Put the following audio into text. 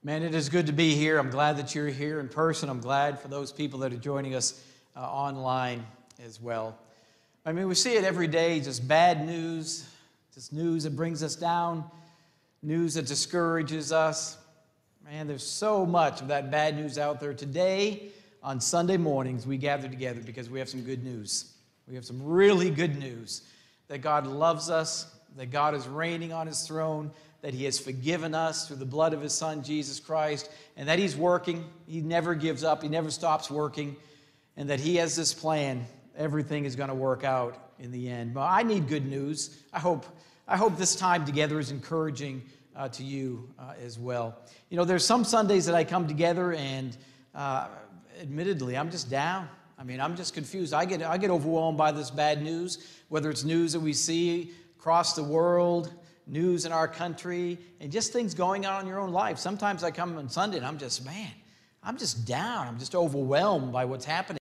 Man, it is good to be here. I'm glad that you're here in person. I'm glad for those people that are joining us online as well. I mean, we see it every day, just bad news, just news that brings us down, news that discourages us. Man, there's so much of that bad news out there. Today, on Sunday mornings, we gather together because we have some good news. We have some really good news that God loves us, that God is reigning on His throne, that He has forgiven us through the blood of His Son, Jesus Christ, and that He's working. He never gives up. He never stops working, and that He has this plan. Everything is going to work out in the end. But I need good news. I hope this time together is encouraging to you as well. You know, there's some Sundays that I come together and admittedly, I'm just down. I mean, I'm just confused. I get overwhelmed by this bad news, whether it's news that we see across the world, news in our country, and just things going on in your own life. Sometimes I come on Sunday and I'm just down. I'm just overwhelmed by what's happening.